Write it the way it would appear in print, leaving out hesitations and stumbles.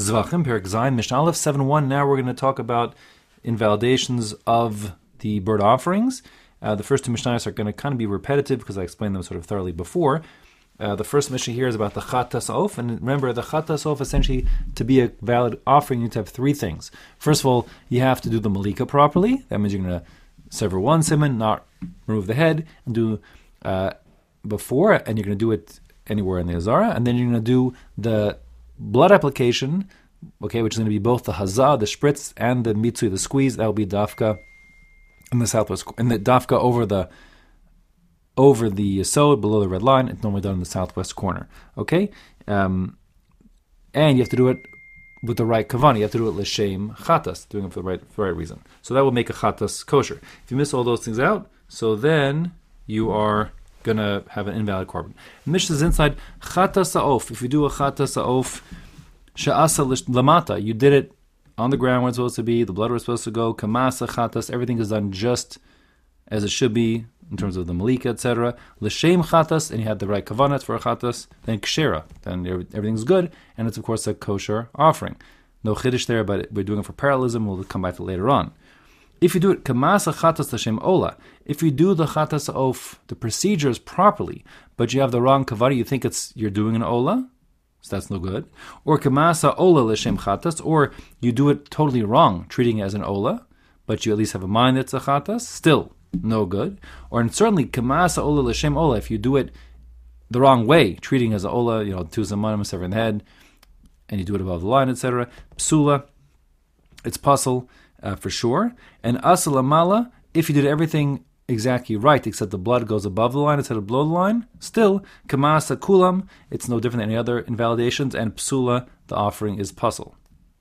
Zvachim, Perek Zayin, Mishnah Aleph 7.1. Now we're going to talk about invalidations of the bird offerings. The first two Mishnahs are going to kind of be repetitive because I explained them sort of thoroughly before. The first Mishnah here is about the Chatas Of, and remember, the Chatas Of, essentially, to be a valid offering, you need to have three things. First of all, you have to do the Malika properly. That means you're going to sever one siman, not remove the head, and do before, and you're going to do it anywhere in the Azara, and then you're going to do the blood application, okay, which is going to be both the Hazah, the spritz, and the Mitzui, the squeeze. That will be Dafka in the southwest, and the Dafka over the Yesod, below the red line. It's normally done in the southwest corner, okay? And you have to do it with the right kavan. You have to do it l'shem chatas, doing it for the right reason. So that will make a chatas kosher. If you miss all those things out, so then you are going to have an invalid korban. The Mishnah is inside chatas ha'of. If you do a chatas ha'of she'asa lamata, you did it on the ground where it's supposed to be, the blood was supposed to go, kamasa chatas, everything is done just as it should be in terms of the malika, etc. L'shem chatas, and you had the right kavanat for a chatas, then kshera, then everything's good, and it's of course a kosher offering. No chiddush there, but we're doing it for parallelism. We'll come back to it later on. If you do it kamasa chatas l'shem ola, if you do the chatas of the procedures properly, but you have the wrong kavari, you think you're doing an ola, so that's no good. Or kamasa ola l'shem chatas, or you do it totally wrong, treating it as an ola, but you at least have a mind that's a chatas, still no good. Or certainly kamasa ola l'shem ola, if you do it the wrong way, treating it as an ola, two zamanim, severing the head, and you do it above the line, etc. Psula, it's puzzle. For sure. And asal amala, if you did everything exactly right, except the blood goes above the line instead of below the line, still, kamasa kulam, it's no different than any other invalidations, and psula, the offering is puzzle.